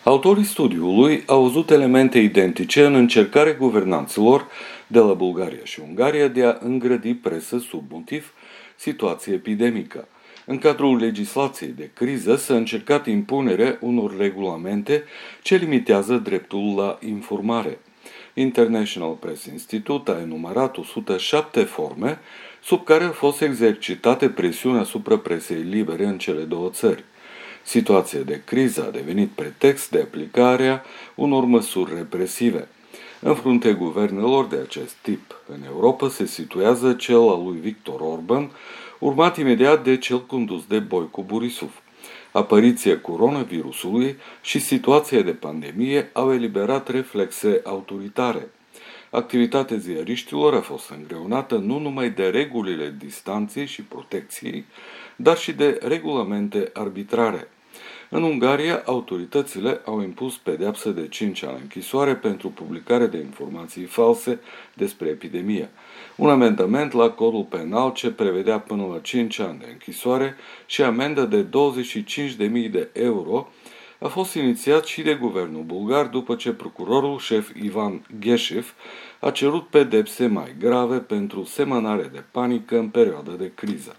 Autorii studiului au văzut elemente identice în încercarea guvernanților de la Bulgaria și Ungaria de a îngrădi presă sub motiv situație epidemică. În cadrul legislației de criză s-a încercat impunerea unor regulamente ce limitează dreptul la informare. International Press Institute a enumerat 107 forme sub care a fost exercitate presiunea asupra presei libere în cele două țări. Situația de criză a devenit pretext de aplicarea unor măsuri represive. În fruntea guvernelor de acest tip în Europa se situează cel al lui Victor Orban, urmat imediat de cel condus de Boico Borisov. Apariția coronavirusului și situația de pandemie au eliberat reflexe autoritare. Activitatea ziariștilor a fost îngreunată nu numai de regulile distanței și protecției, dar și de regulamente arbitrare. În Ungaria, autoritățile au impus pedeapsă de 5 ani închisoare pentru publicarea de informații false despre epidemie. Un amendament la codul penal ce prevedea până la 5 ani de închisoare și amendă de 25.000 de euro a fost inițiat și de guvernul bulgar după ce procurorul șef Ivan Gheșev a cerut pedepse mai grave pentru semănare de panică în perioada de criză.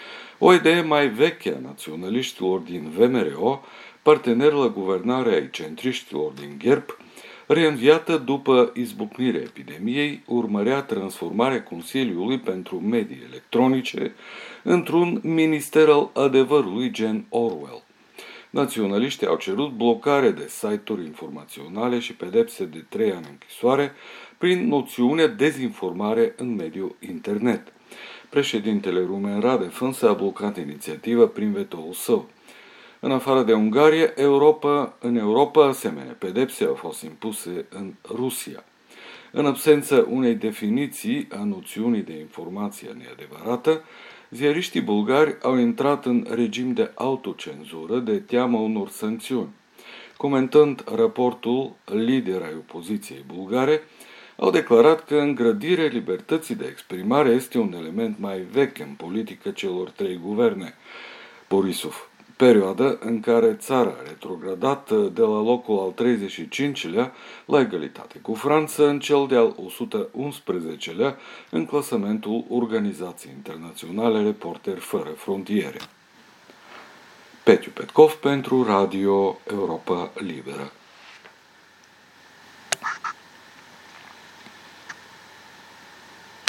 O idee mai veche a naționaliștilor din VMRO, partener la guvernarea ai centriștilor din GERB, reînviată după izbucnirea epidemiei, urmărea transformarea Consiliului pentru Medii Electronice într-un minister al adevărului gen Orwell. Naționaliștii au cerut blocare de site-uri informaționale și pedepse de 3 ani închisoare prin noțiunea dezinformare în mediul internet. Președintele Rumen Radev însă a blocat inițiativa prin vetoul său. În afară de Ungaria, în Europa, asemenea pedepse au fost impuse în Rusia. În absență unei definiții a noțiunii de informație neadevărată, ziariștii bulgari au intrat în regim de autocenzură de teamă unor sancțiuni. Comentând raportul, liderii ai opoziției bulgare au declarat că îngrădirea libertății de exprimare este un element mai vechi în politică celor trei guverne Borisov, perioadă în care țara a retrogradat de la locul al 35-lea la egalitate cu Franța în cel de-al 111-lea în clasamentul Organizației Internaționale Reporteri Fără Frontiere. Petiu Petkov pentru Radio Europa Liberă.